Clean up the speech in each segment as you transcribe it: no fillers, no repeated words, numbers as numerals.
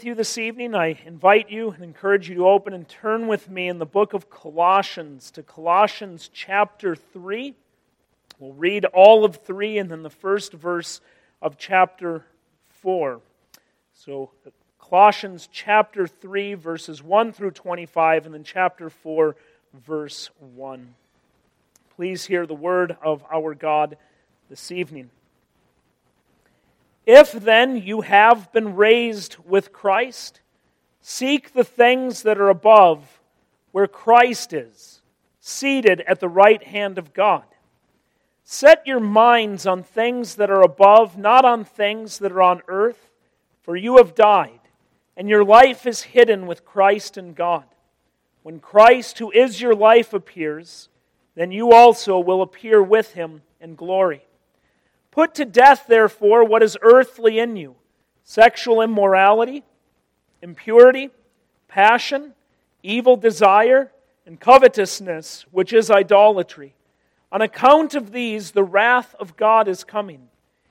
You this evening, I invite you and encourage you to open and turn with me in the book of Colossians to Colossians chapter 3. We'll read all of 3 and then the first verse of chapter 4. So Colossians chapter 3 verses 1 through 25 and then chapter 4 verse 1. Please hear the word of our God this evening. If then you have been raised with Christ, seek the things that are above, where Christ is, seated at the right hand of God. Set your minds on things that are above, not on things that are on earth, for you have died, and your life is hidden with Christ in God. When Christ, who is your life, appears, then you also will appear with him in glory. Put to death, therefore, what is earthly in you: sexual immorality, impurity, passion, evil desire, and covetousness, which is idolatry. On account of these, the wrath of God is coming.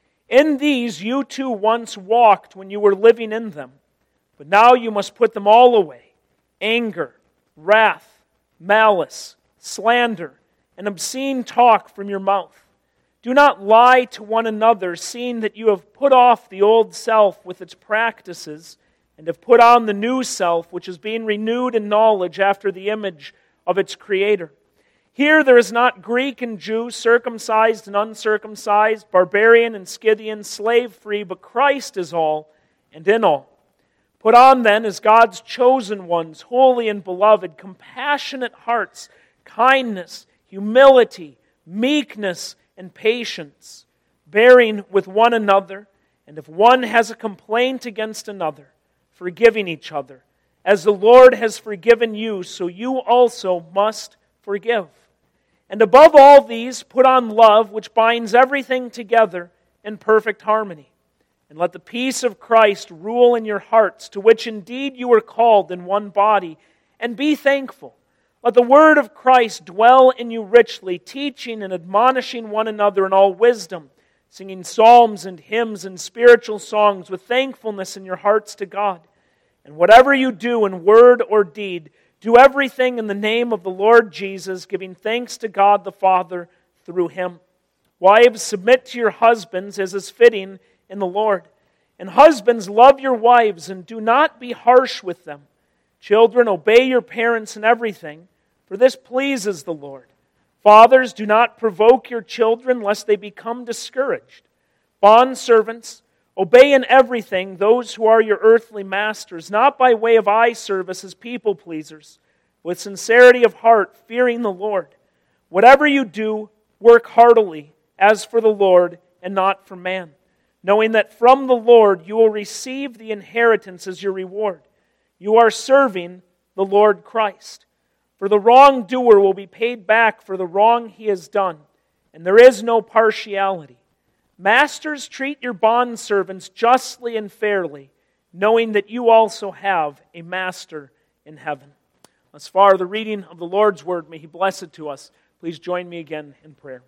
In these you too once walked when you were living in them, but now you must put them all away: anger, wrath, malice, slander, and obscene talk from your mouth. Do not lie to one another, seeing that you have put off the old self with its practices, and have put on the new self, which is being renewed in knowledge after the image of its Creator. Here there is not Greek and Jew, circumcised and uncircumcised, barbarian and Scythian, slave-free, but Christ is all and in all. Put on then, as God's chosen ones, holy and beloved, compassionate hearts, kindness, humility, meekness, and patience, bearing with one another, and if one has a complaint against another, forgiving each other. As the Lord has forgiven you, so you also must forgive. And above all these, put on love, which binds everything together in perfect harmony. And let the peace of Christ rule in your hearts, to which indeed you were called in one body, and be thankful. Let the word of Christ dwell in you richly, teaching and admonishing one another in all wisdom, singing psalms and hymns and spiritual songs with thankfulness in your hearts to God. And whatever you do in word or deed, do everything in the name of the Lord Jesus, giving thanks to God the Father through him. Wives, submit to your husbands as is fitting in the Lord. And husbands, love your wives and do not be harsh with them. Children, obey your parents in everything, for this pleases the Lord. Fathers, do not provoke your children, lest they become discouraged. Bondservants, obey in everything those who are your earthly masters, not by way of eye service as people pleasers, with sincerity of heart, fearing the Lord. Whatever you do, work heartily, as for the Lord and not for man, knowing that from the Lord you will receive the inheritance as your reward. You are serving the Lord Christ. For the wrongdoer will be paid back for the wrong he has done, and there is no partiality. Masters, treat your bondservants justly and fairly, knowing that you also have a master in heaven. As far as the reading of the Lord's word, may he bless it to us. Please join me again in prayer.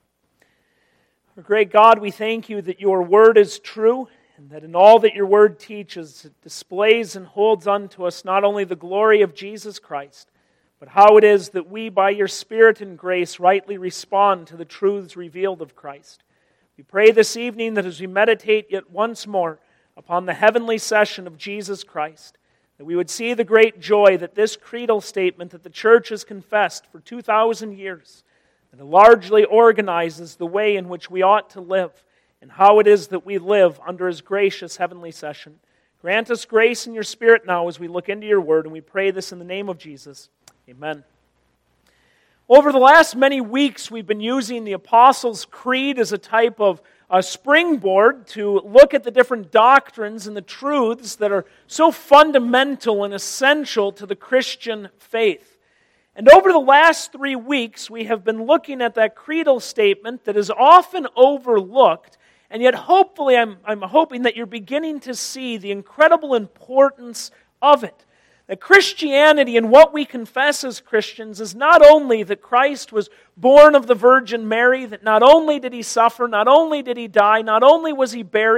Our great God, we thank you that your word is true, and that in all that your word teaches, it displays and holds unto us not only the glory of Jesus Christ, but how it is that we, by your Spirit and grace, rightly respond to the truths revealed of Christ. We pray this evening that as we meditate yet once more upon the heavenly session of Jesus Christ, that we would see the great joy that this creedal statement that the church has confessed for 2,000 years, that it largely organizes the way in which we ought to live, and how it is that we live under his gracious heavenly session. Grant us grace in your Spirit now as we look into your word, and we pray this in the name of Jesus. Amen. Over the last many weeks, we've been using the Apostles' Creed as a type of a springboard to look at the different doctrines and the truths that are so fundamental and essential to the Christian faith. And over the last 3 weeks, we have been looking at that creedal statement that is often overlooked. And yet, hopefully, I'm hoping that you're beginning to see the incredible importance of it. That Christianity and what we confess as Christians is not only that Christ was born of the Virgin Mary, that not only did he suffer, not only did he die, not only was he buried,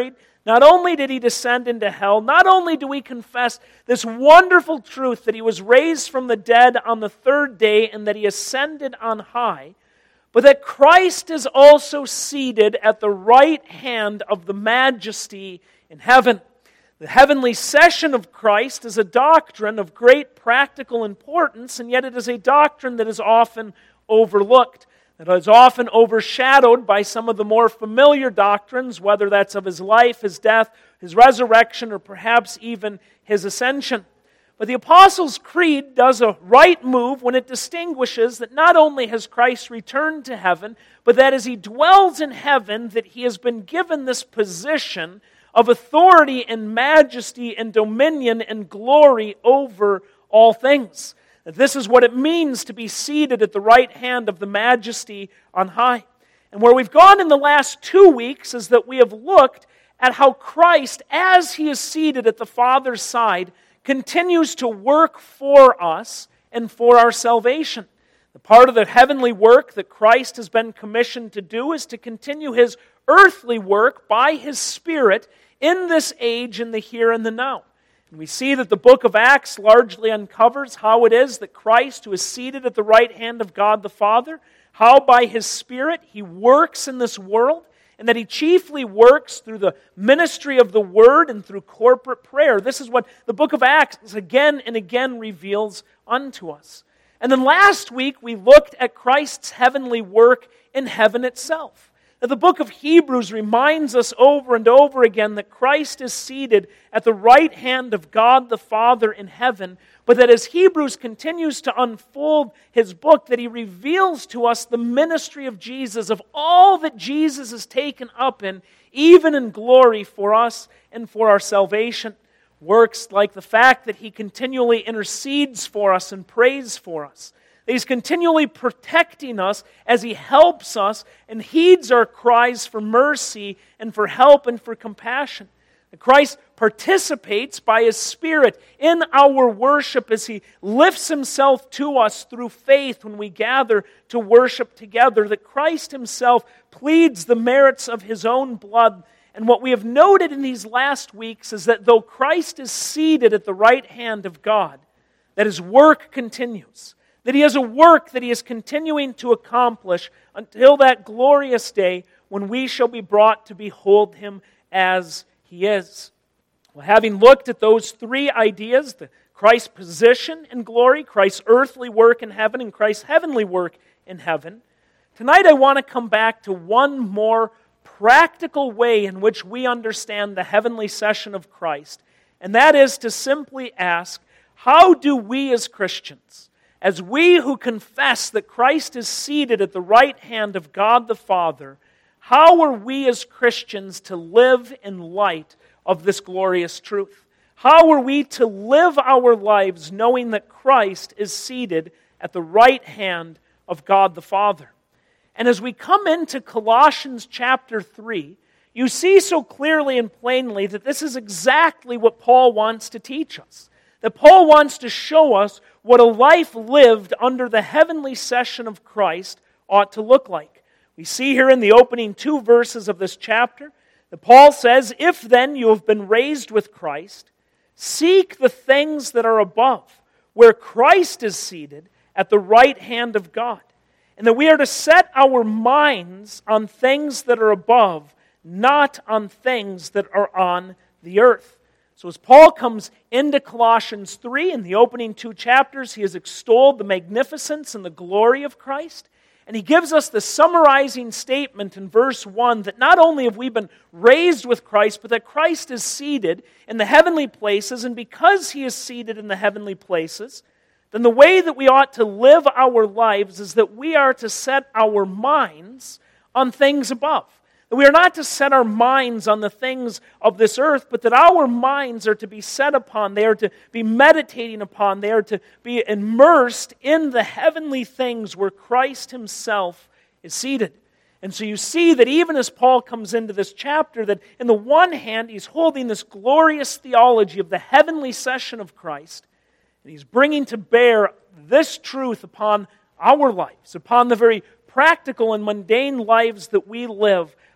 Not only did he descend into hell, not only do we confess this wonderful truth that he was raised from the dead on the third day and that he ascended on high, but that Christ is also seated at the right hand of the Majesty in heaven. The heavenly session of Christ is a doctrine of great practical importance, and yet it is a doctrine that is often overlooked. It is often overshadowed by some of the more familiar doctrines, whether that's of his life, his death, his resurrection, or perhaps even his ascension. But the Apostles' Creed does a right move when it distinguishes that not only has Christ returned to heaven, but that as he dwells in heaven, that he has been given this position of authority and majesty and dominion and glory over all things. That this is what it means to be seated at the right hand of the Majesty on high. And where we've gone in the last 2 weeks is that we have looked at how Christ, as he is seated at the Father's side, continues to work for us and for our salvation. The part of the heavenly work that Christ has been commissioned to do is to continue his earthly work by his Spirit in this age, in the here and the now. And we see that the book of Acts largely uncovers how it is that Christ, who is seated at the right hand of God the Father, how by his Spirit he works in this world, and that he chiefly works through the ministry of the Word and through corporate prayer. This is what the book of Acts again and again reveals unto us. And then last week we looked at Christ's heavenly work in heaven itself. Now, the book of Hebrews reminds us over and over again that Christ is seated at the right hand of God the Father in heaven, but that as Hebrews continues to unfold his book, that he reveals to us the ministry of Jesus, of all that Jesus is taken up in, even in glory for us and for our salvation. Works like the fact that he continually intercedes for us and prays for us. He's continually protecting us as he helps us and heeds our cries for mercy and for help and for compassion. And Christ participates by his Spirit in our worship as he lifts himself to us through faith when we gather to worship together. That Christ himself pleads the merits of his own blood. And what we have noted in these last weeks is that though Christ is seated at the right hand of God, that his work continues. That he has a work that he is continuing to accomplish until that glorious day when we shall be brought to behold him as he is. Well, having looked at those three ideas, Christ's position in glory, Christ's earthly work in heaven, and Christ's heavenly work in heaven, tonight I want to come back to one more practical way in which we understand the heavenly session of Christ, and that is to simply ask, how do we as Christians, as we who confess that Christ is seated at the right hand of God the Father, how are we as Christians to live in light of this glorious truth? How are we to live our lives knowing that Christ is seated at the right hand of God the Father? And as we come into Colossians chapter 3, you see so clearly and plainly that this is exactly what Paul wants to teach us. That Paul wants to show us what a life lived under the heavenly session of Christ ought to look like. We see here in the opening 2 verses of this chapter that Paul says, "If then you have been raised with Christ, seek the things that are above, where Christ is seated at the right hand of God." And that we are to set our minds on things that are above, not on things that are on the earth. So as Paul comes into Colossians 3, in the opening 2 chapters, he has extolled the magnificence and the glory of Christ. And he gives us the summarizing statement in verse 1 that not only have we been raised with Christ, but that Christ is seated in the heavenly places. And because he is seated in the heavenly places, then the way that we ought to live our lives is that we are to set our minds on things above. That we are not to set our minds on the things of this earth, but that our minds are to be set upon, they are to be meditating upon, they are to be immersed in the heavenly things where Christ himself is seated. And so you see that even as Paul comes into this chapter, that in the one hand he's holding this glorious theology of the heavenly session of Christ, and he's bringing to bear this truth upon our lives, upon the very practical and mundane lives that we live,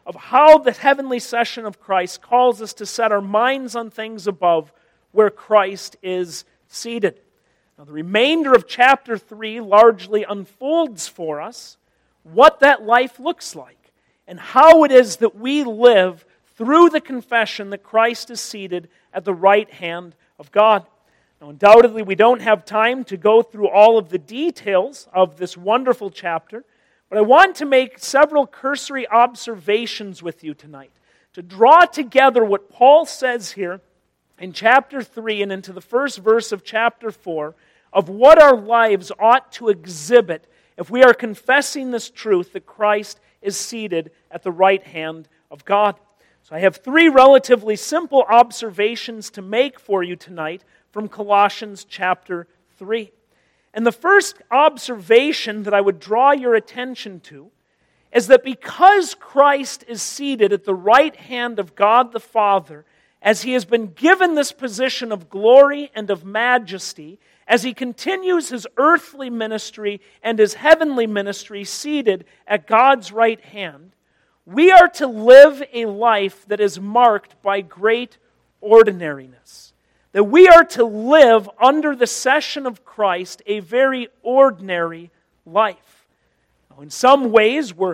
of how the heavenly session of Christ calls us to set our minds on things above where Christ is seated. Now, the remainder of chapter 3 largely unfolds for us what that life looks like and how it is that we live through the confession that Christ is seated at the right hand of God. Now, undoubtedly, we don't have time to go through all of the details of this wonderful chapter, but I want to make several cursory observations with you tonight to draw together what Paul says here in chapter 3 and into the first verse of chapter 4 of what our lives ought to exhibit if we are confessing this truth that Christ is seated at the right hand of God. So I have 3 relatively simple observations to make for you tonight from Colossians chapter 3. And the first observation that I would draw your attention to is that because Christ is seated at the right hand of God the Father, as He has been given this position of glory and of majesty, as He continues His earthly ministry and His heavenly ministry seated at God's right hand, we are to live a life that is marked by great ordinariness. That we are to live under the session of Christ a very ordinary life. Now, in some ways, we're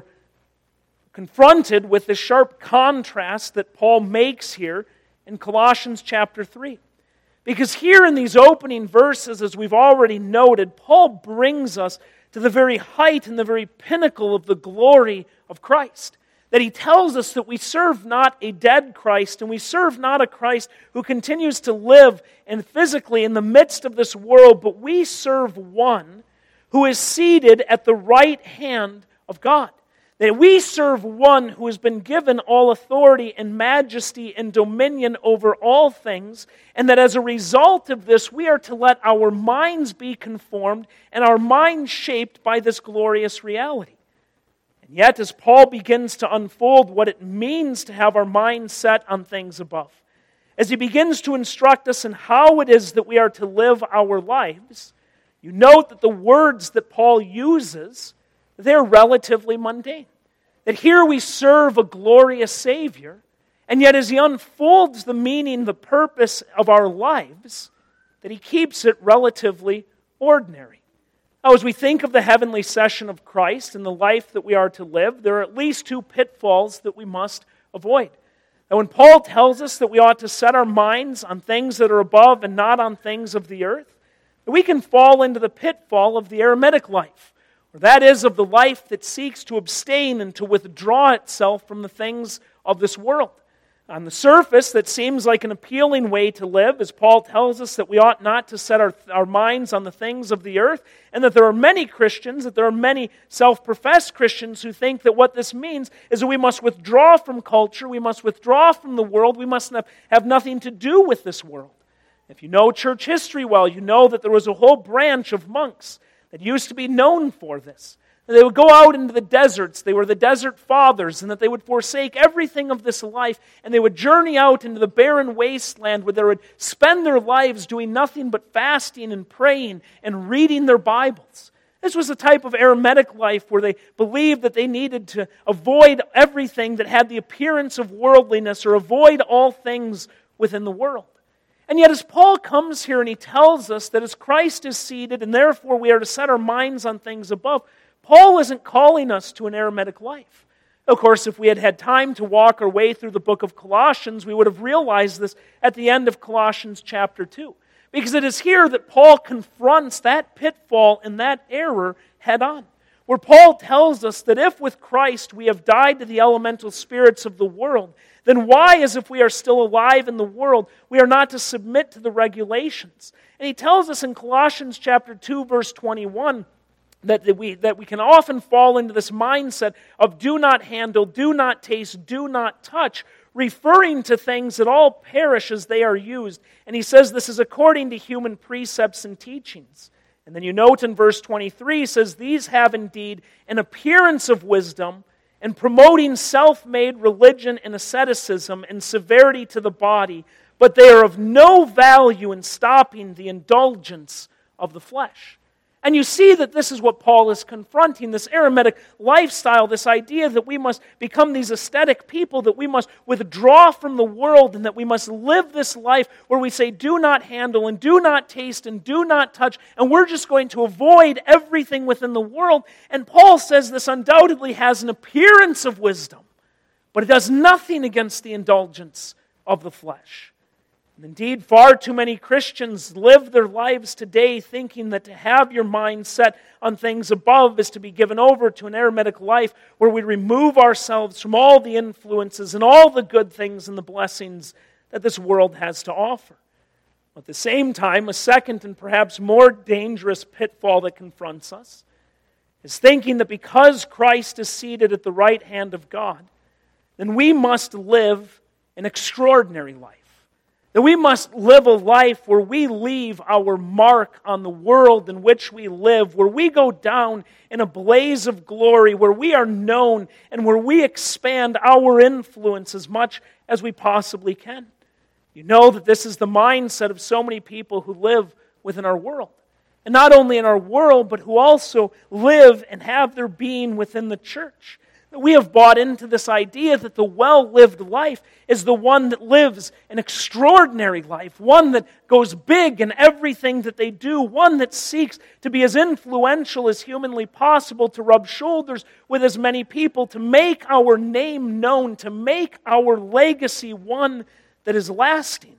confronted with the sharp contrast that Paul makes here in Colossians chapter 3. Because here in these opening verses, as we've already noted, Paul brings us to the very height and the very pinnacle of the glory of Christ. That he tells us that we serve not a dead Christ, and we serve not a Christ who continues to live and physically in the midst of this world, but we serve one who is seated at the right hand of God. That we serve one who has been given all authority and majesty and dominion over all things, and that as a result of this, we are to let our minds be conformed and our minds shaped by this glorious reality. And yet, as Paul begins to unfold what it means to have our minds set on things above, as he begins to instruct us in how it is that we are to live our lives, you note that the words that Paul uses, they're relatively mundane. That here we serve a glorious Savior, and yet as he unfolds the meaning, the purpose of our lives, that he keeps it relatively ordinary. Now, as we think of the heavenly session of Christ and the life that we are to live, there are at least 2 pitfalls that we must avoid. Now, when Paul tells us that we ought to set our minds on things that are above and not on things of the earth, we can fall into the pitfall of the eremitic life. Or that is, of the life that seeks to abstain and to withdraw itself from the things of this world. On the surface, that seems like an appealing way to live, as Paul tells us that we ought not to set our minds on the things of the earth, and that there are many Christians, that there are many self-professed Christians who think that what this means is that we must withdraw from culture, we must withdraw from the world, we must have nothing to do with this world. If you know church history well, you know that there was a whole branch of monks that used to be known for this. They would go out into the deserts, they were the desert fathers, and that they would forsake everything of this life, and they would journey out into the barren wasteland where they would spend their lives doing nothing but fasting and praying and reading their Bibles. This was a type of eremitic life where they believed that they needed to avoid everything that had the appearance of worldliness or avoid all things within the world. And yet as Paul comes here and he tells us that as Christ is seated and therefore we are to set our minds on things above, Paul isn't calling us to an eremitic life. Of course, if we had had time to walk our way through the book of Colossians, we would have realized this at the end of Colossians chapter 2. Because it is here that Paul confronts that pitfall and that error head on. Where Paul tells us that if with Christ we have died to the elemental spirits of the world, then why, as if we are still alive in the world, we are not to submit to the regulations? And he tells us in Colossians chapter 2, verse 21, that we can often fall into this mindset of do not handle, do not taste, do not touch, referring to things that all perish as they are used. And he says this is according to human precepts and teachings. And then you note in verse 23, he says, these have indeed an appearance of wisdom, and promoting self-made religion and asceticism and severity to the body, but they are of no value in stopping the indulgence of the flesh. And you see that this is what Paul is confronting, this eremitic lifestyle, this idea that we must become these ascetic people, that we must withdraw from the world, and that we must live this life where we say, do not handle, and do not taste, and do not touch, and we're just going to avoid everything within the world. And Paul says this undoubtedly has an appearance of wisdom, but it does nothing against the indulgence of the flesh. And indeed, far too many Christians live their lives today thinking that to have your mind set on things above is to be given over to an eremitic life where we remove ourselves from all the influences and all the good things and the blessings that this world has to offer. At the same time, a second and perhaps more dangerous pitfall that confronts us is thinking that because Christ is seated at the right hand of God, then we must live an extraordinary life. That we must live a life where we leave our mark on the world in which we live, where we go down in a blaze of glory, where we are known and where we expand our influence as much as we possibly can. You know that this is the mindset of so many people who live within our world. And not only in our world, but who also live and have their being within the church. We have bought into this idea that the well-lived life is the one that lives an extraordinary life, one that goes big in everything that they do, one that seeks to be as influential as humanly possible, to rub shoulders with as many people, to make our name known, to make our legacy one that is lasting.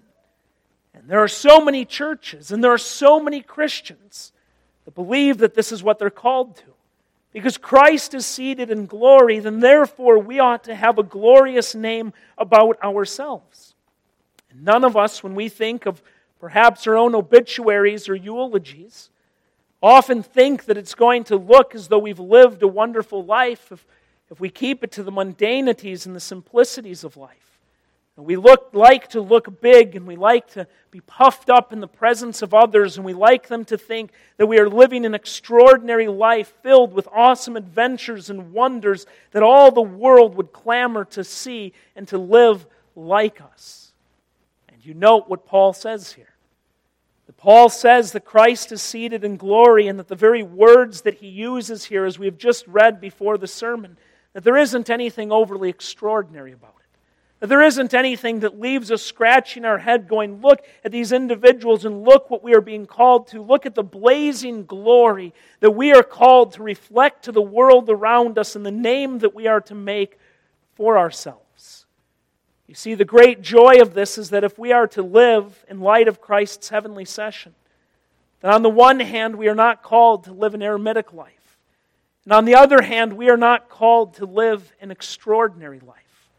And there are so many churches and there are so many Christians that believe that this is what they're called to. Because Christ is seated in glory, then therefore we ought to have a glorious name about ourselves. And none of us, when we think of perhaps our own obituaries or eulogies, often think that it's going to look as though we've lived a wonderful life if we keep it to the mundanities and the simplicities of life. And we like to look big, and we like to be puffed up in the presence of others, and we like them to think that we are living an extraordinary life filled with awesome adventures and wonders that all the world would clamor to see and to live like us. And you note what Paul says here. That Paul says that Christ is seated in glory, and that the very words that he uses here, as we have just read before the sermon, that there isn't anything overly extraordinary about it. There isn't anything that leaves us scratching our head going, look at these individuals and look what we are being called to. Look at the blazing glory that we are called to reflect to the world around us and the name that we are to make for ourselves. You see, the great joy of this is that if we are to live in light of Christ's heavenly session, then on the one hand, we are not called to live an eremitic life. And on the other hand, we are not called to live an extraordinary life.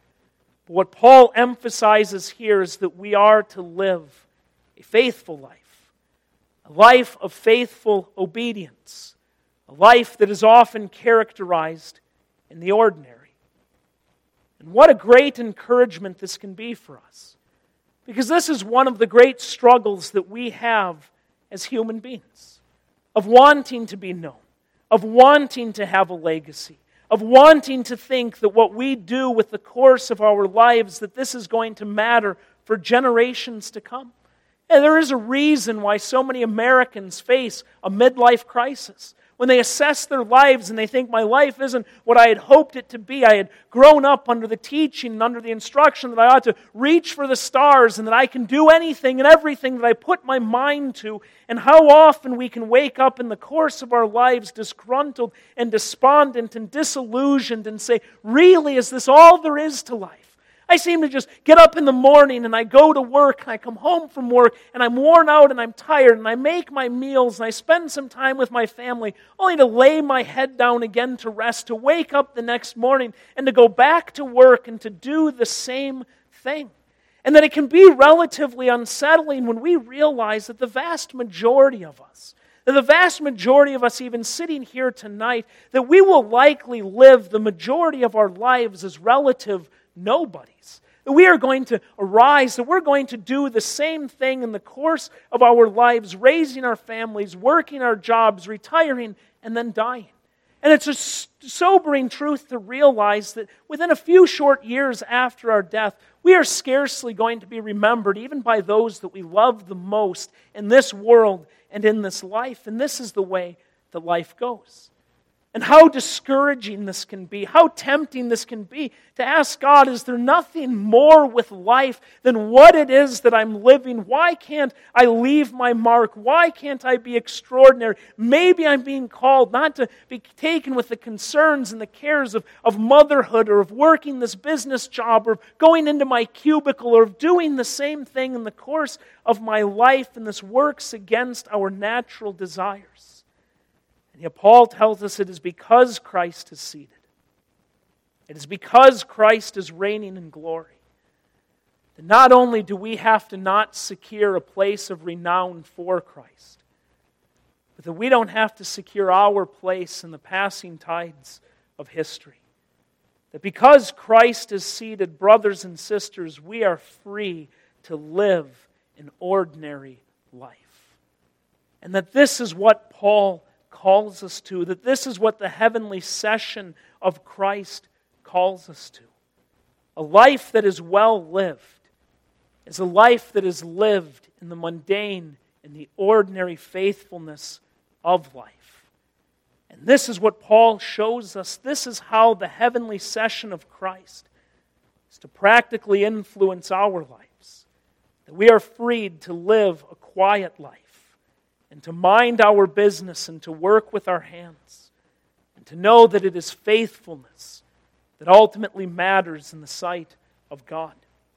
But what Paul emphasizes here is that we are to live a faithful life, a life of faithful obedience, a life that is often characterized in the ordinary. And what a great encouragement this can be for us, because this is one of the great struggles that we have as human beings, of wanting to be known, of wanting to have a legacy, of wanting to think that what we do with the course of our lives, that this is going to matter for generations to come. And there is a reason why so many Americans face a midlife crisis. When they assess their lives and they think, my life isn't what I had hoped it to be. I had grown up under the teaching and under the instruction that I ought to reach for the stars and that I can do anything and everything that I put my mind to. And how often we can wake up in the course of our lives disgruntled and despondent and disillusioned and say, really, is this all there is to life? I seem to just get up in the morning and I go to work and I come home from work and I'm worn out and I'm tired and I make my meals and I spend some time with my family only to lay my head down again to rest, to wake up the next morning and to go back to work and to do the same thing. And that it can be relatively unsettling when we realize that the vast majority of us, even sitting here tonight, that we will likely live the majority of our lives as relative nobodies. That we are going to arise, that we're going to do the same thing in the course of our lives, raising our families, working our jobs, retiring, and then dying. And it's a sobering truth to realize that within a few short years after our death, we are scarcely going to be remembered even by those that we love the most in this world and in this life. And this is the way that life goes. And how discouraging this can be, how tempting this can be to ask God, is there nothing more with life than what it is that I'm living? Why can't I leave my mark? Why can't I be extraordinary? Maybe I'm being called not to be taken with the concerns and the cares of motherhood or of working this business job or going into my cubicle or of doing the same thing in the course of my life, and this works against our natural desires. And yet Paul tells us it is because Christ is seated. It is because Christ is reigning in glory. That not only do we have to not secure a place of renown for Christ, but that we don't have to secure our place in the passing tides of history. That because Christ is seated, brothers and sisters, we are free to live an ordinary life. And that this is what Paul calls us to, that this is what the heavenly session of Christ calls us to. A life that is well lived is a life that is lived in the mundane, in the ordinary faithfulness of life. And this is what Paul shows us. This is how the heavenly session of Christ is to practically influence our lives. That we are freed to live a quiet life, and to mind our business and to work with our hands, and to know that it is faithfulness that ultimately matters in the sight of God.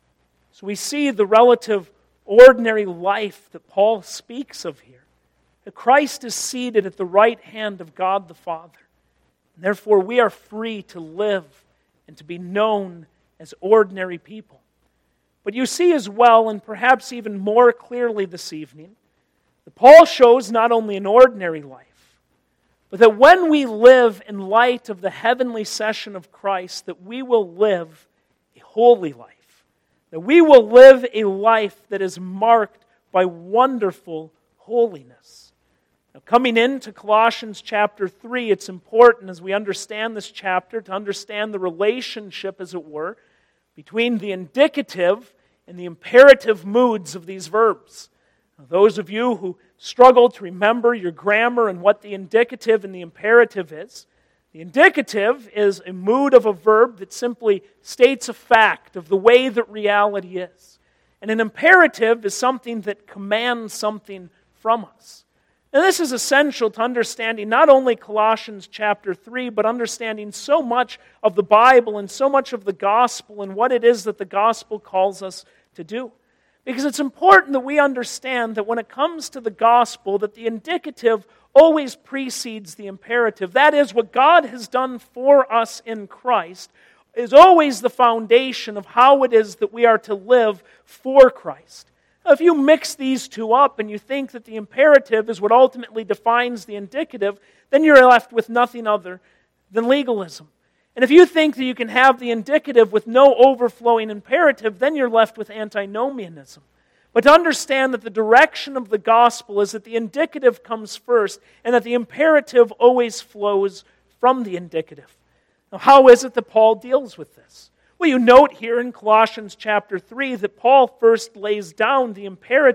So we see the relative ordinary life that Paul speaks of here. That Christ is seated at the right hand of God the Father. And therefore we are free to live and to be known as ordinary people. But you see as well, and perhaps even more clearly this evening, that Paul shows not only an ordinary life, but that when we live in light of the heavenly session of Christ, that we will live a holy life. That we will live a life that is marked by wonderful holiness. Now, coming into Colossians chapter 3, it's important as we understand this chapter to understand the relationship, as it were, between the indicative and the imperative moods of these verbs. Now, those of you who struggle to remember your grammar and what the indicative and the imperative is, the indicative is a mood of a verb that simply states a fact of the way that reality is. And an imperative is something that commands something from us. And this is essential to understanding not only Colossians chapter 3, but understanding so much of the Bible and so much of the gospel and what it is that the gospel calls us to do. Because it's important that we understand that when it comes to the gospel, that the indicative always precedes the imperative. That is, what God has done for us in Christ is always the foundation of how it is that we are to live for Christ. Now, if you mix these two up and you think that the imperative is what ultimately defines the indicative, then you're left with nothing other than legalism. And if you think that you can have the indicative with no overflowing imperative, then you're left with antinomianism. But to understand that the direction of the gospel is that the indicative comes first and that the imperative always flows from the indicative. Now, how is it that Paul deals with this? Well, you note here in Colossians chapter 3 that Paul first lays down the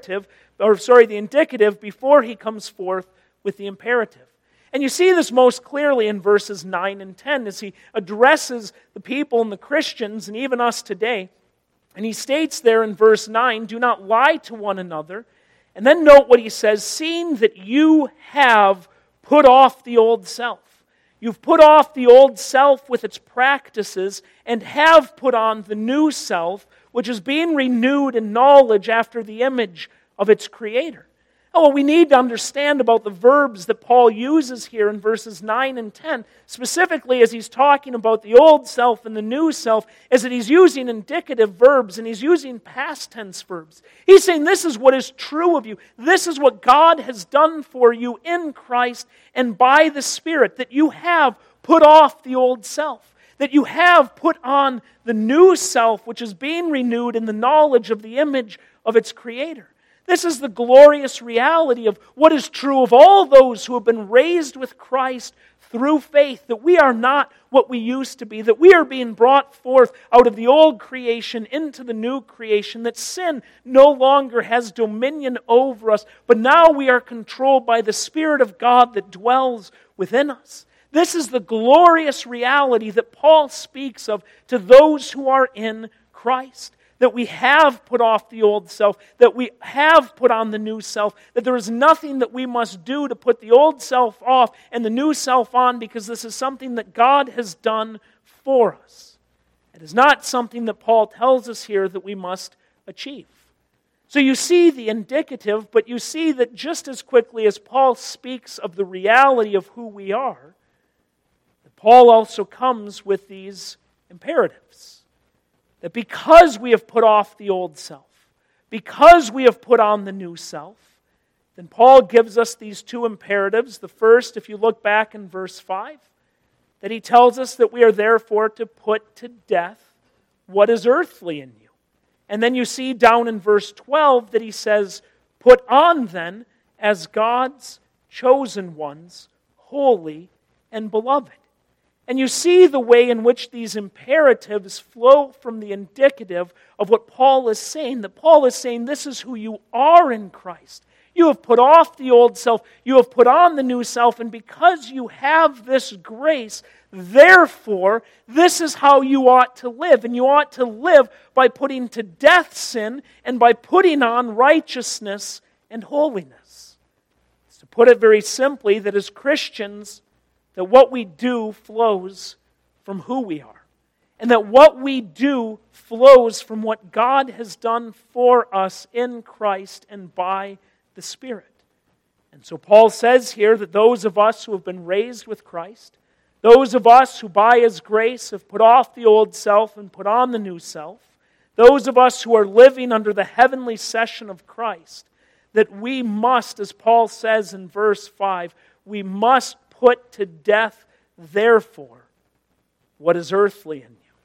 indicative before he comes forth with the imperative. And you see this most clearly in verses 9 and 10 as he addresses the people and the Christians and even us today. And he states there in verse 9, "Do not lie to one another." And then note what he says, "Seeing that you have put off the old self." You've put off the old self with its practices and have put on the new self, which is being renewed in knowledge after the image of its Creator. What we need to understand about the verbs that Paul uses here in verses 9 and 10, specifically as he's talking about the old self and the new self, is that he's using indicative verbs and he's using past tense verbs. He's saying this is what is true of you. This is what God has done for you in Christ and by the Spirit, that you have put off the old self, that you have put on the new self, which is being renewed in the knowledge of the image of its Creator. This is the glorious reality of what is true of all those who have been raised with Christ through faith that we are not what we used to be, that we are being brought forth out of the old creation into the new creation, that sin no longer has dominion over us, but now we are controlled by the Spirit of God that dwells within us. This is the glorious reality that Paul speaks of to those who are in Christ. That we have put off the old self, that we have put on the new self, that there is nothing that we must do to put the old self off and the new self on, because this is something that God has done for us. It is not something that Paul tells us here that we must achieve. So you see the indicative, but you see that just as quickly as Paul speaks of the reality of who we are, Paul also comes with these imperatives. That because we have put off the old self, because we have put on the new self, then Paul gives us these two imperatives. The first, if you look back in verse 5, that he tells us that we are therefore to put to death what is earthly in you. And then you see down in verse 12 that he says, put on then as God's chosen ones, holy and beloved. And you see the way in which these imperatives flow from the indicative of what Paul is saying. That Paul is saying, this is who you are in Christ. You have put off the old self. You have put on the new self. And because you have this grace, therefore, this is how you ought to live. And you ought to live by putting to death sin and by putting on righteousness and holiness. It's to put it very simply, that as Christians, that what we do flows from who we are. And that what we do flows from what God has done for us in Christ and by the Spirit. And so Paul says here that those of us who have been raised with Christ, those of us who by His grace have put off the old self and put on the new self, those of us who are living under the heavenly session of Christ, that we must, as Paul says in verse 5, we must put to death, therefore, what is earthly in you.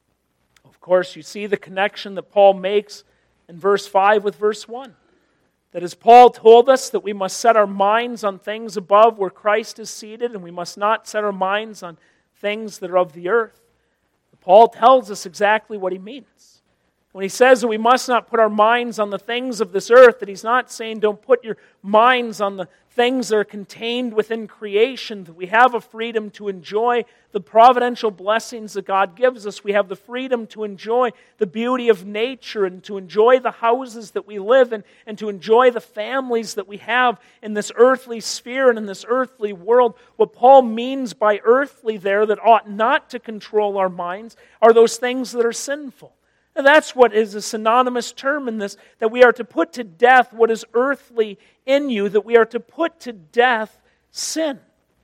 Of course, you see the connection that Paul makes in verse 5 with verse 1. That as Paul told us that we must set our minds on things above where Christ is seated, and we must not set our minds on things that are of the earth, Paul tells us exactly what he means. When he says that we must not put our minds on the things of this earth, that he's not saying don't put your minds on the things that are contained within creation, that we have a freedom to enjoy the providential blessings that God gives us. We have the freedom to enjoy the beauty of nature and to enjoy the houses that we live in and to enjoy the families that we have in this earthly sphere and in this earthly world. What Paul means by earthly there that ought not to control our minds are those things that are sinful. And that's what is a synonymous term in this, that we are to put to death what is earthly in you, that we are to put to death sin.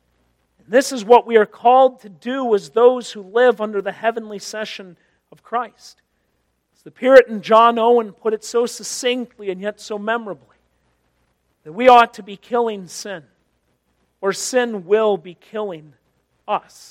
And this is what we are called to do as those who live under the heavenly session of Christ. As the Puritan John Owen put it so succinctly and yet so memorably, that we ought to be killing sin, or sin will be killing us.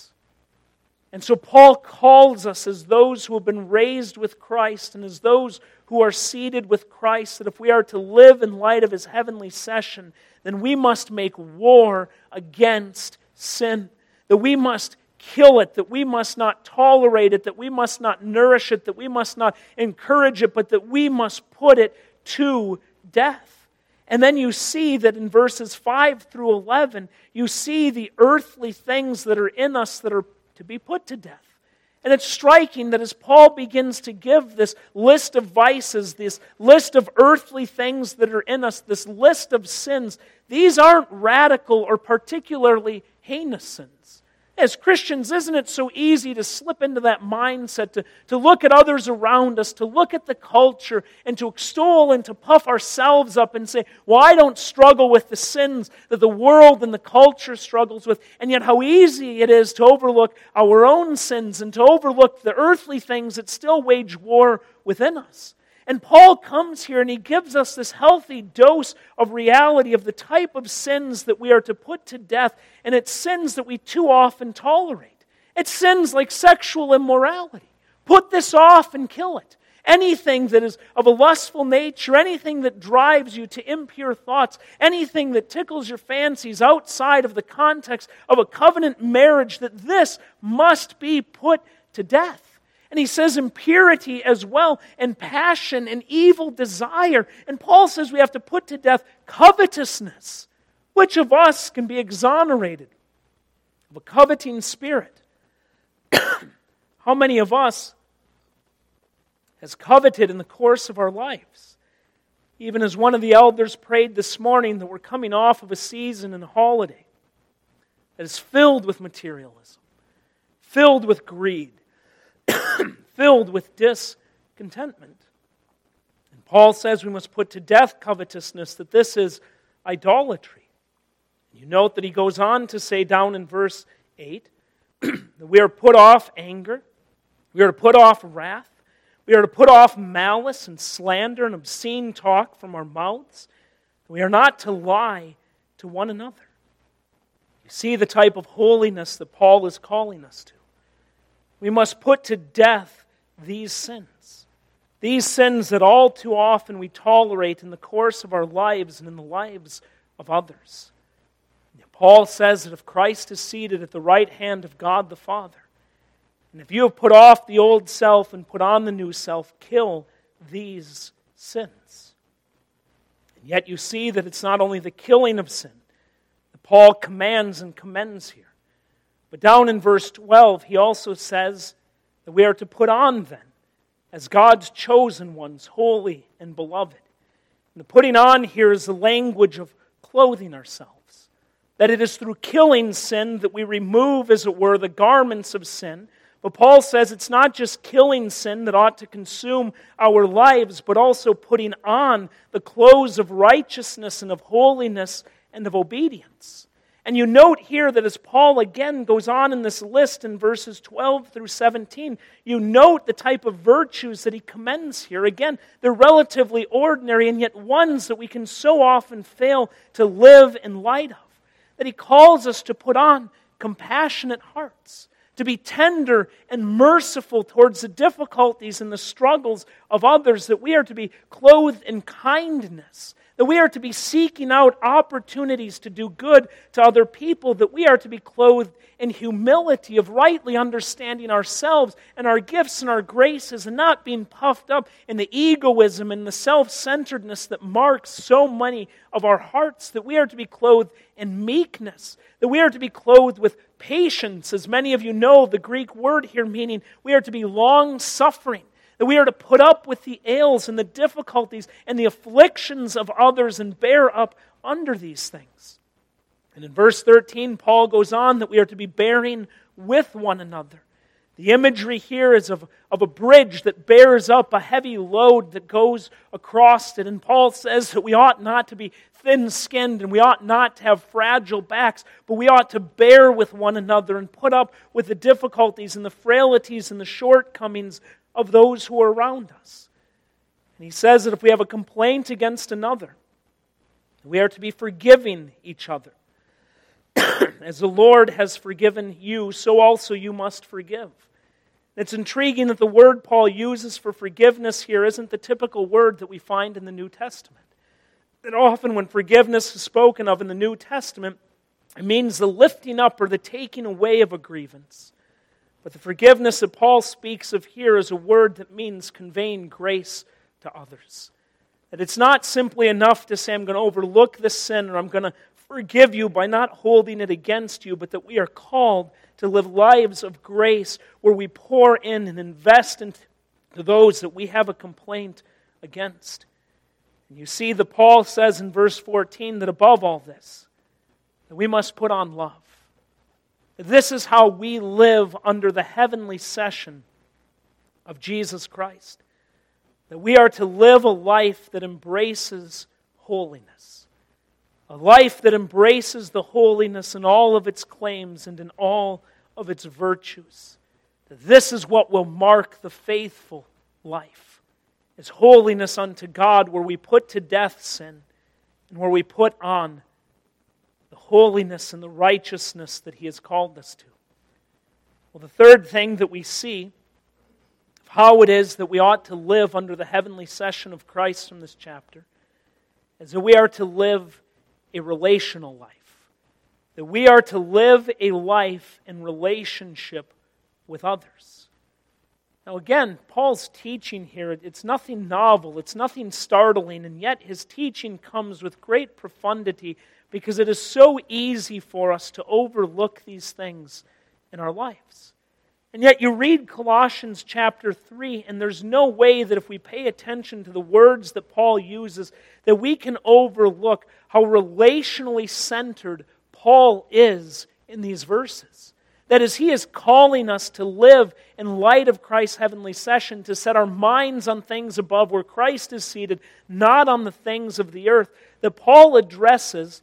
And so Paul calls us as those who have been raised with Christ and as those who are seated with Christ, that if we are to live in light of His heavenly session, then we must make war against sin. That we must kill it, that we must not tolerate it, that we must not nourish it, that we must not encourage it, but that we must put it to death. And then you see that in verses 5 through 11, you see the earthly things that are in us that are to be put to death. And it's striking that as Paul begins to give this list of vices, this list of earthly things that are in us, this list of sins, these aren't radical or particularly heinous sins. As Christians, isn't it so easy to slip into that mindset, to look at others around us, to look at the culture, and to extol and to puff ourselves up and say, well, I don't struggle with the sins that the world and the culture struggles with. And yet how easy it is to overlook our own sins and to overlook the earthly things that still wage war within us. And Paul comes here and he gives us this healthy dose of reality of the type of sins that we are to put to death, and it's sins that we too often tolerate. It's sins like sexual immorality. Put this off and kill it. anything that is of a lustful nature, anything that drives you to impure thoughts, anything that tickles your fancies outside of the context of a covenant marriage, that this must be put to death. And he says impurity as well, and passion and evil desire. And Paul says we have to put to death covetousness. Which of us can be exonerated of a coveting spirit? How many of us has coveted in the course of our lives? Even as one of the elders prayed this morning, that we're coming off of a season and a holiday that is filled with materialism, filled with greed, filled with discontentment. And Paul says we must put to death covetousness, that this is idolatry. You note that he goes on to say down in verse 8 that we are to put off anger, we are to put off wrath, we are to put off malice and slander and obscene talk from our mouths. We are not to lie to one another. You see the type of holiness that Paul is calling us to. We must put to death these sins that all too often we tolerate in the course of our lives and in the lives of others. Paul says that if Christ is seated at the right hand of God the Father, and if you have put off the old self and put on the new self, kill these sins. And yet you see that it's not only the killing of sin that Paul commands and commends here, but down in verse 12, he also says that we are to put on then, as God's chosen ones, holy and beloved. And the putting on here is the language of clothing ourselves. That it is through killing sin that we remove, as it were, the garments of sin. But Paul says it's not just killing sin that ought to consume our lives, but also putting on the clothes of righteousness and of holiness and of obedience. And you note here that as Paul again goes on in this list in verses 12 through 17, you note the type of virtues that he commends here. Again, they're relatively ordinary, and yet ones that we can so often fail to live in light of. That he calls us to put on compassionate hearts, to be tender and merciful towards the difficulties and the struggles of others, that we are to be clothed in kindness, that we are to be seeking out opportunities to do good to other people, that we are to be clothed in humility of rightly understanding ourselves and our gifts and our graces, and not being puffed up in the egoism and the self-centeredness that marks so many of our hearts, that we are to be clothed in meekness, that we are to be clothed with patience, as many of you know the Greek word here meaning we are to be long-suffering, that we are to put up with the ails and the difficulties and the afflictions of others and bear up under these things. And in verse 13, Paul goes on that we are to be bearing with one another. The imagery here is of a bridge that bears up a heavy load that goes across it. And Paul says that we ought not to be thin-skinned and we ought not to have fragile backs, but we ought to bear with one another and put up with the difficulties and the frailties and the shortcomings of those who are around us. And he says that if we have a complaint against another, we are to be forgiving each other. As the Lord has forgiven you, so also you must forgive. It's intriguing that the word Paul uses for forgiveness here isn't the typical word that we find in the New Testament. That often when forgiveness is spoken of in the New Testament, it means the lifting up or the taking away of a grievance. But the forgiveness that Paul speaks of here is a word that means conveying grace to others. That it's not simply enough to say, I'm going to overlook this sin or I'm going to forgive you by not holding it against you, but that we are called to live lives of grace where we pour in and invest into those that we have a complaint against. And you see that Paul says in verse 14 that above all this, that we must put on love. This is how we live under the heavenly session of Jesus Christ. That we are to live a life that embraces holiness. A life that embraces the holiness in all of its claims and in all of its virtues. This is what will mark the faithful life. It's holiness unto God, where we put to death sin and where we put on the holiness and the righteousness that He has called us to. Well, the third thing that we see how it is that we ought to live under the heavenly session of Christ from this chapter is that we are to live a relational life. That we are to live a life in relationship with others. Now again, Paul's teaching here, it's nothing novel, it's nothing startling, and yet his teaching comes with great profundity because it is so easy for us to overlook these things in our lives. And yet you read Colossians chapter 3, and there's no way that if we pay attention to the words that Paul uses, that we can overlook how relationally centered Paul is in these verses. That is, he is calling us to live in light of Christ's heavenly session, to set our minds on things above where Christ is seated, not on the things of the earth. That Paul addresses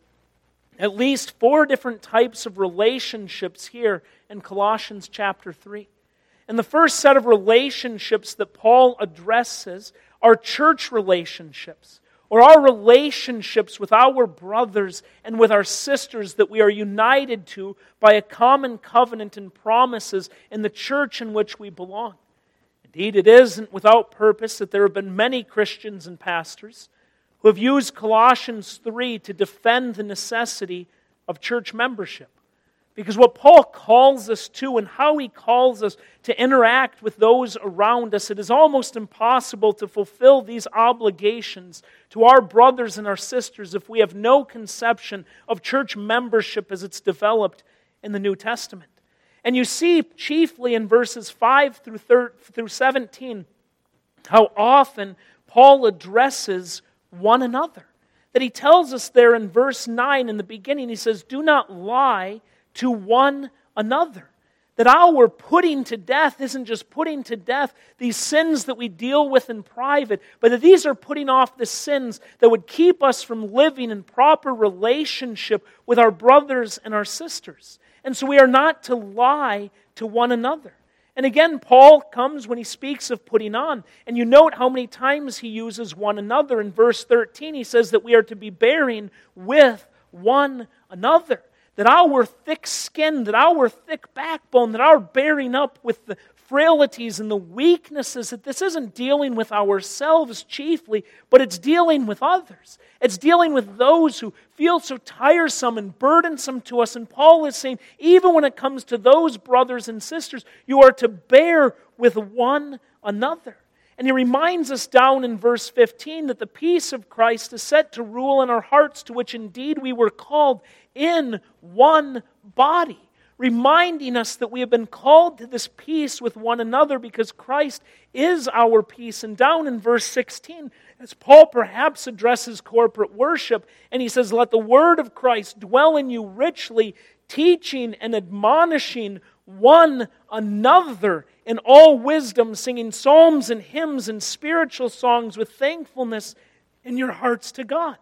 at least 4 different types of relationships here in Colossians chapter 3. And the first set of relationships that Paul addresses are church relationships, or our relationships with our brothers and with our sisters that we are united to by a common covenant and promises in the church in which we belong. Indeed, it isn't without purpose that there have been many Christians and pastors who have used Colossians 3 to defend the necessity of church membership. Because what Paul calls us to and how he calls us to interact with those around us, it is almost impossible to fulfill these obligations to our brothers and our sisters if we have no conception of church membership as it's developed in the New Testament. And you see chiefly in verses 5 through 17 how often Paul addresses one another. That he tells us there in verse 9 in the beginning, he says, "Do not lie to one another." That our putting to death isn't just putting to death these sins that we deal with in private, but that these are putting off the sins that would keep us from living in proper relationship with our brothers and our sisters. And so we are not to lie to one another. And again, Paul comes when he speaks of putting on. And you note how many times he uses one another. In verse 13, he says that we are to be bearing with one another. That our thick skin, that our thick backbone, that our bearing up with the frailties and the weaknesses, that this isn't dealing with ourselves chiefly, but it's dealing with others. It's dealing with those who feel so tiresome and burdensome to us. And Paul is saying, even when it comes to those brothers and sisters, you are to bear with one another. And he reminds us down in verse 15 that the peace of Christ is set to rule in our hearts, to which indeed we were called in one body. Reminding us that we have been called to this peace with one another because Christ is our peace. And down in verse 16, as Paul perhaps addresses corporate worship, and he says, "Let the word of Christ dwell in you richly, teaching and admonishing one another in all wisdom, singing psalms and hymns and spiritual songs with thankfulness in your hearts to God."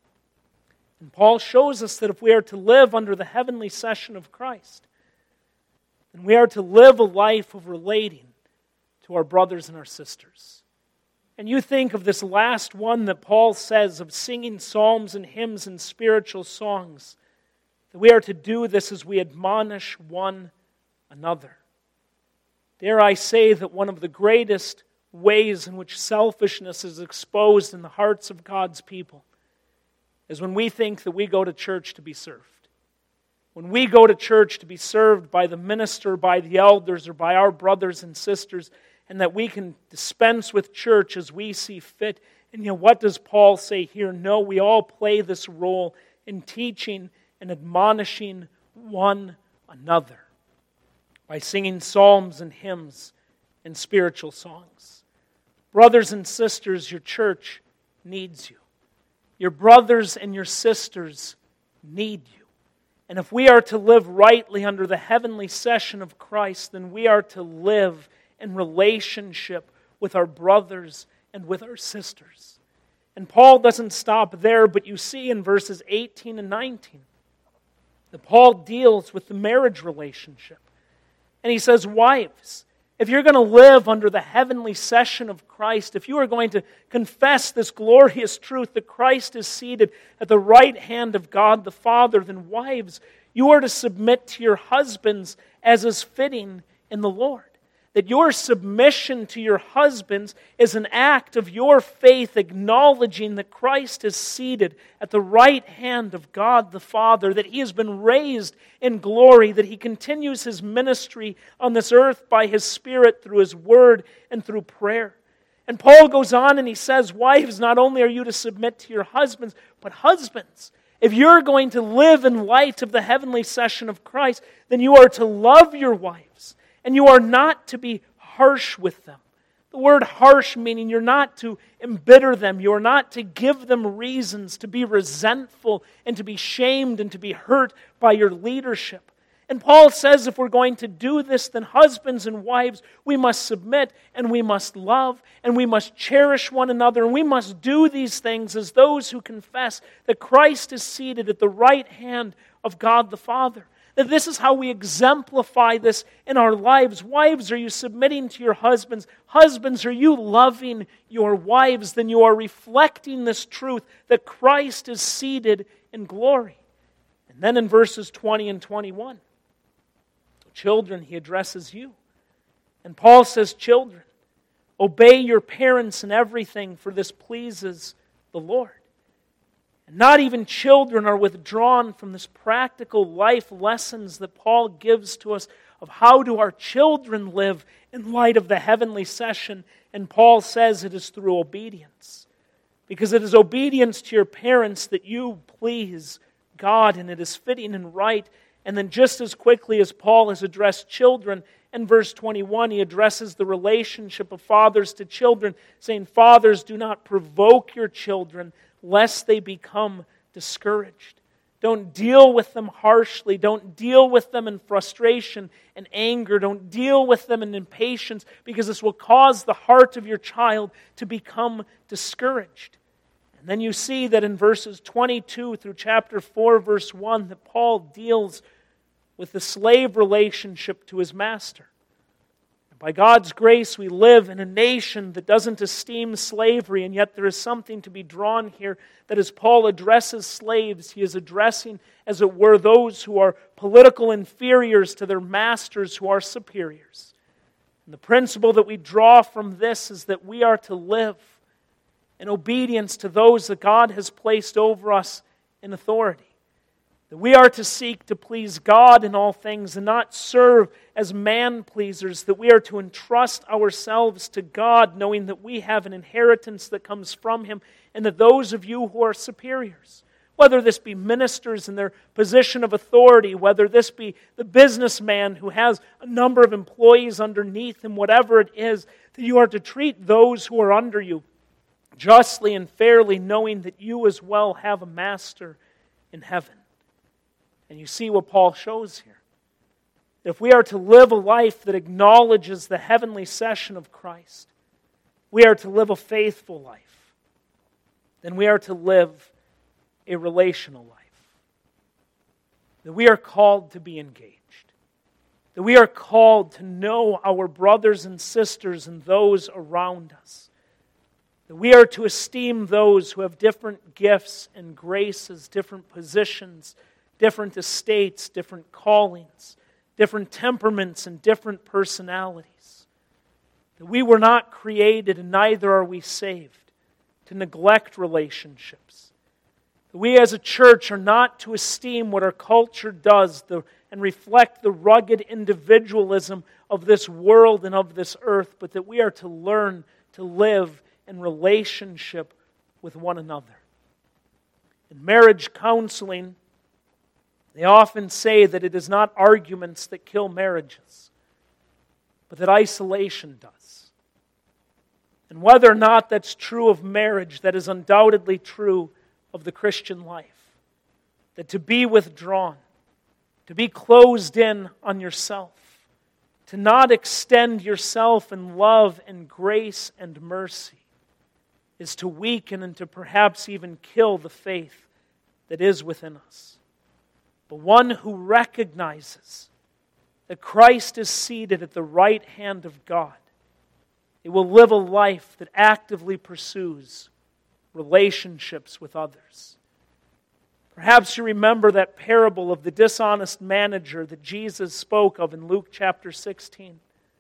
And Paul shows us that if we are to live under the heavenly session of Christ, then we are to live a life of relating to our brothers and our sisters. And you think of this last one that Paul says of singing psalms and hymns and spiritual songs, that we are to do this as we admonish one another. Dare I say that one of the greatest ways in which selfishness is exposed in the hearts of God's people is when we think that we go to church to be served. When we go to church to be served by the minister, by the elders, or by our brothers and sisters, and that we can dispense with church as we see fit. And what does Paul say here? No, we all play this role in teaching and admonishing one another by singing psalms and hymns and spiritual songs. Brothers and sisters, your church needs you. Your brothers and your sisters need you. And if we are to live rightly under the heavenly session of Christ, then we are to live in relationship with our brothers and with our sisters. And Paul doesn't stop there, but you see in verses 18 and 19 that Paul deals with the marriage relationship. And he says, wives, if you're going to live under the heavenly session of Christ, if you are going to confess this glorious truth that Christ is seated at the right hand of God the Father, then wives, you are to submit to your husbands as is fitting in the Lord. That your submission to your husbands is an act of your faith, acknowledging that Christ is seated at the right hand of God the Father, that He has been raised in glory, that He continues His ministry on this earth by His Spirit through His Word and through prayer. And Paul goes on and he says, wives, not only are you to submit to your husbands, but husbands, if you're going to live in light of the heavenly session of Christ, then you are to love your wives. And you are not to be harsh with them. The word harsh meaning you're not to embitter them. You're not to give them reasons to be resentful and to be shamed and to be hurt by your leadership. And Paul says if we're going to do this, then husbands and wives, we must submit and we must love and we must cherish one another and we must do these things as those who confess that Christ is seated at the right hand of God the Father. That this is how we exemplify this in our lives. Wives, are you submitting to your husbands? Husbands, are you loving your wives? Then you are reflecting this truth that Christ is seated in glory. And then in verses 20 and 21, children, he addresses you. And Paul says, children, obey your parents in everything, for this pleases the Lord. Not even children are withdrawn from this practical life lessons that Paul gives to us of how do our children live in light of the heavenly session. And Paul says it is through obedience. Because it is obedience to your parents that you please God, and it is fitting and right. And then just as quickly as Paul has addressed children, in verse 21, he addresses the relationship of fathers to children, saying, fathers, do not provoke your children, lest they become discouraged. Don't deal with them harshly. Don't deal with them in frustration and anger. Don't deal with them in impatience, because this will cause the heart of your child to become discouraged. And then you see that in verses 22 through chapter 4, verse 1, that Paul deals with the slave relationship to his master. By God's grace, we live in a nation that doesn't esteem slavery, and yet there is something to be drawn here that as Paul addresses slaves, he is addressing, as it were, those who are political inferiors to their masters who are superiors. And the principle that we draw from this is that we are to live in obedience to those that God has placed over us in authority. That we are to seek to please God in all things and not serve as man-pleasers. That we are to entrust ourselves to God, knowing that we have an inheritance that comes from Him, and that those of you who are superiors, whether this be ministers in their position of authority, whether this be the businessman who has a number of employees underneath him, whatever it is, that you are to treat those who are under you justly and fairly, knowing that you as well have a master in heaven. And you see what Paul shows here. If we are to live a life that acknowledges the heavenly session of Christ, we are to live a faithful life. Then we are to live a relational life. That we are called to be engaged. That we are called to know our brothers and sisters and those around us. That we are to esteem those who have different gifts and graces, different positions, different estates, different callings, different temperaments, and different personalities. That we were not created, and neither are we saved, to neglect relationships. That we as a church are not to esteem what our culture does and reflect the rugged individualism of this world and of this earth, but that we are to learn to live in relationship with one another. In marriage counseling, they often say that it is not arguments that kill marriages, but that isolation does. And whether or not that's true of marriage, that is undoubtedly true of the Christian life. That to be withdrawn, to be closed in on yourself, to not extend yourself in love and grace and mercy, is to weaken and to perhaps even kill the faith that is within us. But one who recognizes that Christ is seated at the right hand of God, it will live a life that actively pursues relationships with others. Perhaps you remember that parable of the dishonest manager that Jesus spoke of in Luke chapter 16.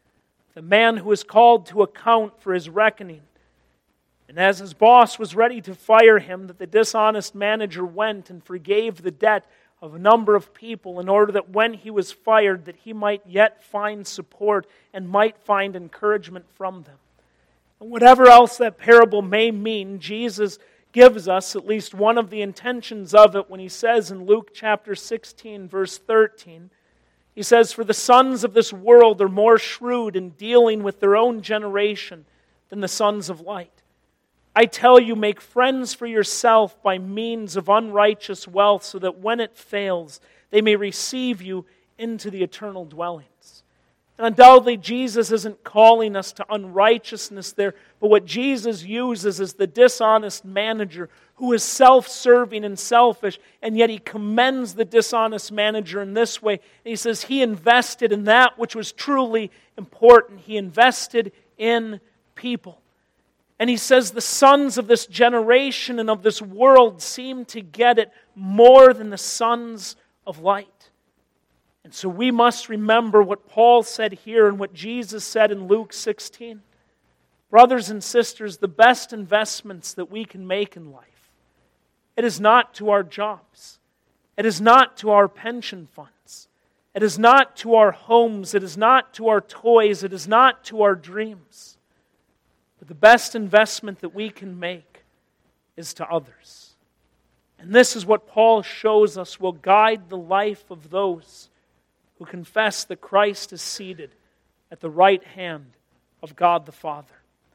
the man who was called to account for his reckoning. And as his boss was ready to fire him, that the dishonest manager went and forgave the debt of a number of people in order that when he was fired, that he might yet find support and might find encouragement from them. And whatever else that parable may mean, Jesus gives us at least one of the intentions of it when he says in Luke chapter 16, verse 13, he says, "For the sons of this world are more shrewd in dealing with their own generation than the sons of light. I tell you, make friends for yourself by means of unrighteous wealth, so that when it fails, they may receive you into the eternal dwellings." And undoubtedly, Jesus isn't calling us to unrighteousness there, but what Jesus uses is the dishonest manager who is self-serving and selfish, and yet he commends the dishonest manager in this way. And he says he invested in that which was truly important. He invested in people. And he says the sons of this generation and of this world seem to get it more than the sons of light. And so we must remember what Paul said here and what Jesus said in Luke 16. Brothers and sisters, the best investments that we can make in life, it is not to our jobs. It is not to our pension funds. It is not to our homes. It is not to our toys. It is not to our dreams. But the best investment that we can make is to others. And this is what Paul shows us will guide the life of those who confess that Christ is seated at the right hand of God the Father.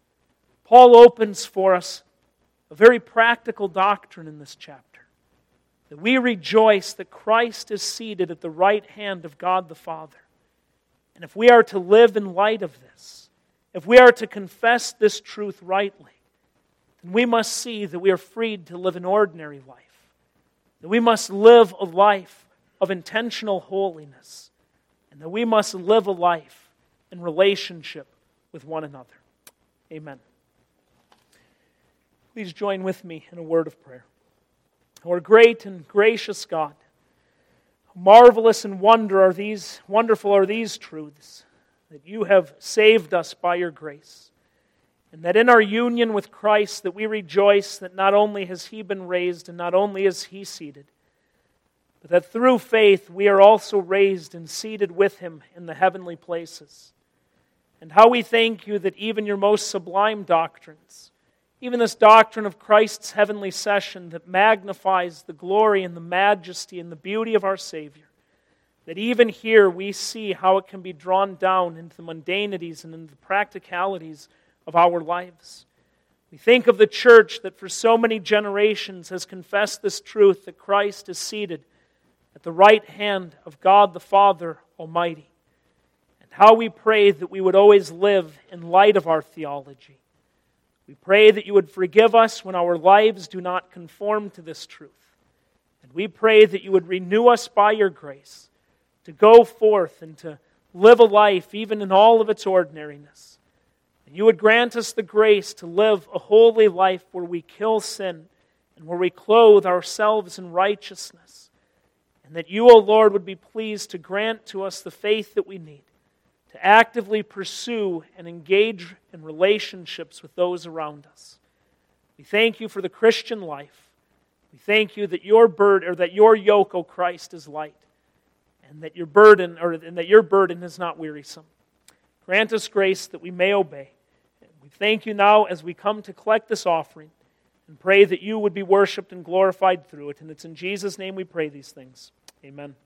Paul opens for us a very practical doctrine in this chapter, that we rejoice that Christ is seated at the right hand of God the Father. And if we are to live in light of this, if we are to confess this truth rightly, then we must see that we are freed to live an ordinary life, that we must live a life of intentional holiness, and that we must live a life in relationship with one another. Amen. Please join with me in a word of prayer. Our great and gracious God, marvelous and wonderful are these truths, that you have saved us by your grace, and that in our union with Christ that we rejoice that not only has he been raised and not only is he seated, but that through faith we are also raised and seated with him in the heavenly places. And how we thank you that even your most sublime doctrines, even this doctrine of Christ's heavenly session that magnifies the glory and the majesty and the beauty of our Savior, that even here we see how it can be drawn down into the mundanities and into the practicalities of our lives. We think of the church that for so many generations has confessed this truth that Christ is seated at the right hand of God the Father Almighty. And how we pray that we would always live in light of our theology. We pray that you would forgive us when our lives do not conform to this truth. And we pray that you would renew us by your grace to go forth and to live a life even in all of its ordinariness. And you would grant us the grace to live a holy life where we kill sin and where we clothe ourselves in righteousness. And that you, O Lord, would be pleased to grant to us the faith that we need to actively pursue and engage in relationships with those around us. We thank you for the Christian life. We thank you that your yoke, O Christ, is light, and that your burden is not wearisome. Grant us grace that we may obey. And we thank you now as we come to collect this offering and pray that you would be worshipped and glorified through it. And it's in Jesus' name we pray these things. Amen.